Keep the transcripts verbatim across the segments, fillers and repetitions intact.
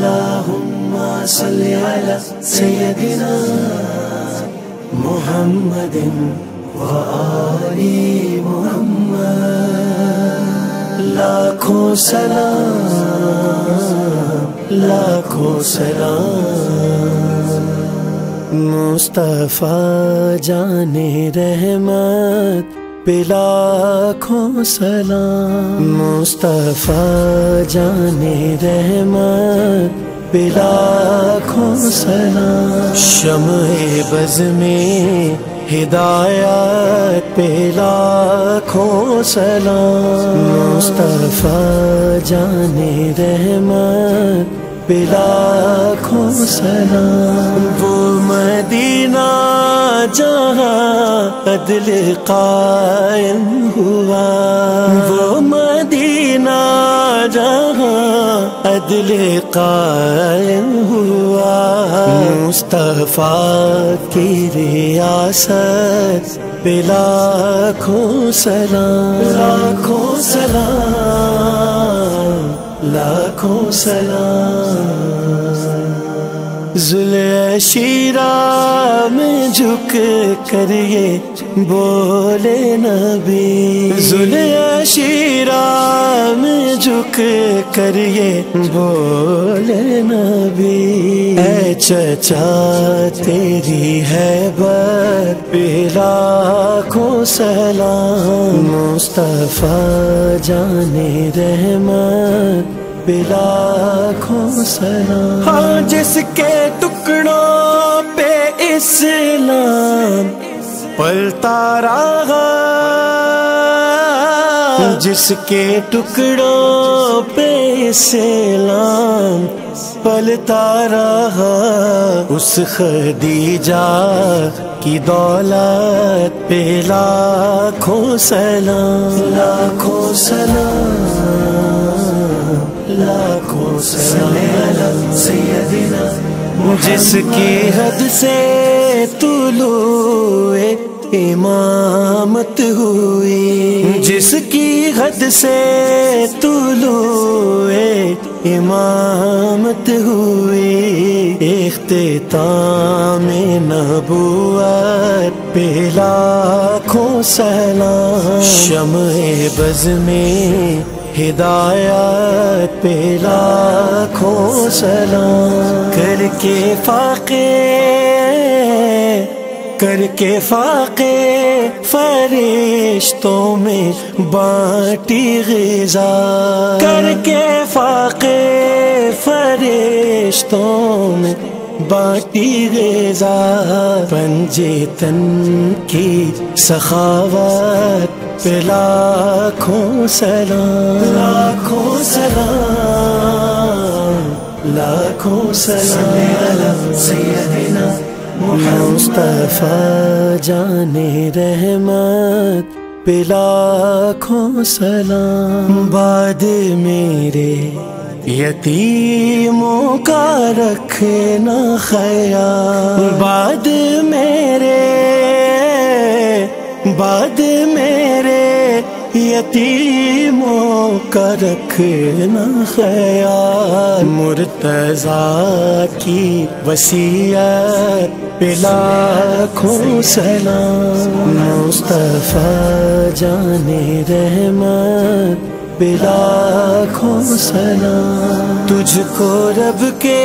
اللہم صلی علی سیدنا محمد و آل محمد، لاکھوں سلام لاکھوں سلام۔ مصطفیٰ جان رحمت پہ لاکھوں سلام، مصطفیٰ جان رحمت پہ لاکھوں سلام۔ شمع بز میں ہدایت پہ لاکھوں سلام، مصطفیٰ جان رحمت پہ لاکھوں سلام۔ وہ مدینہ جہاں عدل قائم ہوا، وہ مدینہ جہاں عدل قائم ہوا، مصطفیٰ کی ریاست پہ لاکھوں سلام، لاکھوں سلام لاکھوں سلام۔ ذوالعشیرہ میں جھک کر یہ بولے نبی، ذوالعشیرہ میں جھک کر یہ بولے نبی، اے چچا تیری ہیبت پہ لاکھوں سلام، مصطفیٰ جان رحمت پہ لاکھوں سلام۔ ہاں جس کے ٹکڑوں پہ اسلام پلتا رہا، جس کے ٹکڑوں پہ اسلام پلتا رہا، اس خدیجہ کی دولت پہ لاکھوں سلام، لاکھوں سلام لاکھوں سلام۔ سیدنا جس کی حد سے طلوع امامت ہوئی، جس کی حد سے طلوع امامت ہوئی، اختتام نبوت پہ لاکھوں سلام۔ شمع بز میں ہدایت پہ لاکھوں سلام۔ کر کے فاقے کر کے فاقے فرشتوں میں بانٹی غذا، کر کے فاقے فرشتوں میں بانٹی غذا، پنجے تن کی سخاوت پہ لاکھوں سلام، لاکھوں سلام لاکھوں سلام۔ سیدنا مصطفیٰ جان رحمت پہ لاکھوں سلام۔ بعد میرے یتیموں کا رکھنا خیال، بعد میرے بعد میرے یتیموں کا رکھنا خیال، مرتضیٰ کی وصیت پہ لاکھوں سلام، مصطفیٰ جان رحمت پہ لاکھوں سلام۔ تجھ کو رب کے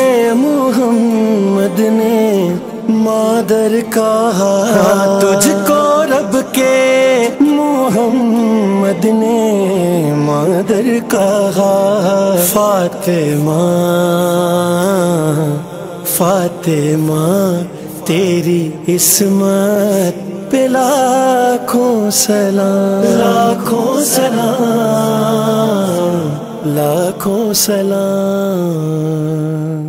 محمد نے مادر کہا، تجھ کو رب کے محمد نے مادر کہا، فاطمہ فاطمہ تیری عصمت پہ لاکھوں سلام، لاکھوں سلام لاکھوں سلام۔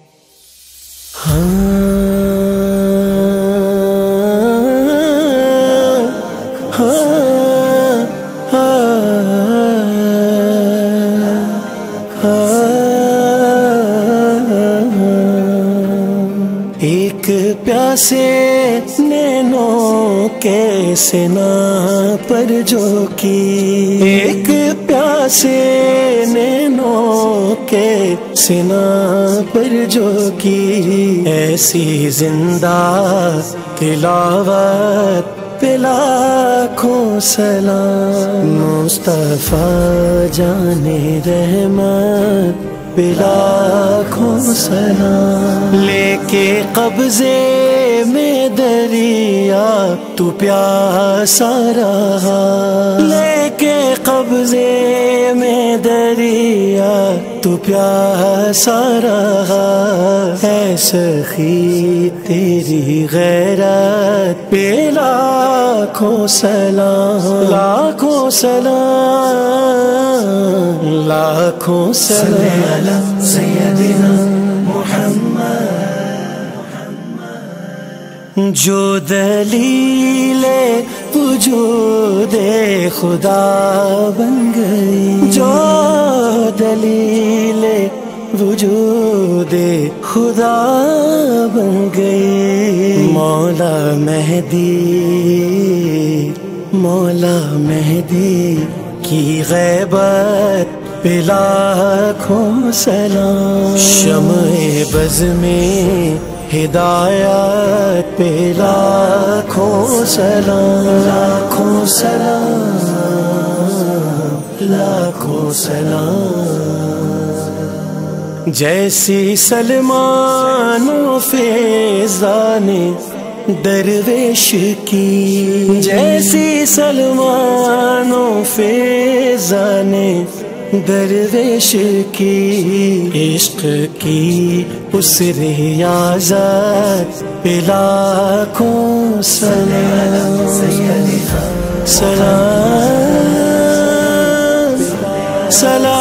ہاں ایک پیاسے نینوں کے سنا پر جو کی، ایک پیاسے سے نینوں کے سنا پر جو کی ایسی زندہ تلاوت پہ لاکھوں سلام مصطفیٰ جان رحمت پہ لاکھوں سلام لے کے قبضے میں دریا تو پیاسا رہا لے کے قبضے میں دریا تو پیاسا رہا اے سخی تیری غیرت پہ لاکھوں سلام لاکھوں سلام لاکھوں سلام سیدنا محمد جو دلیل وجود خدا بن گئی جو دلیل وجود خدا بن گئی مولا مہدی مولا مہدی کی غیبت پہ لاکھوں سلام شمع بز میں ہدایت پہ لاکھوں سلام لاکھوں سلام لاکھوں سلام جیسی سلمان و فیضان درویش کی جیسی سلمان و فیضان درویش کی عشق کی اس ریاضت پہ لاکھوں سلام سلام سلام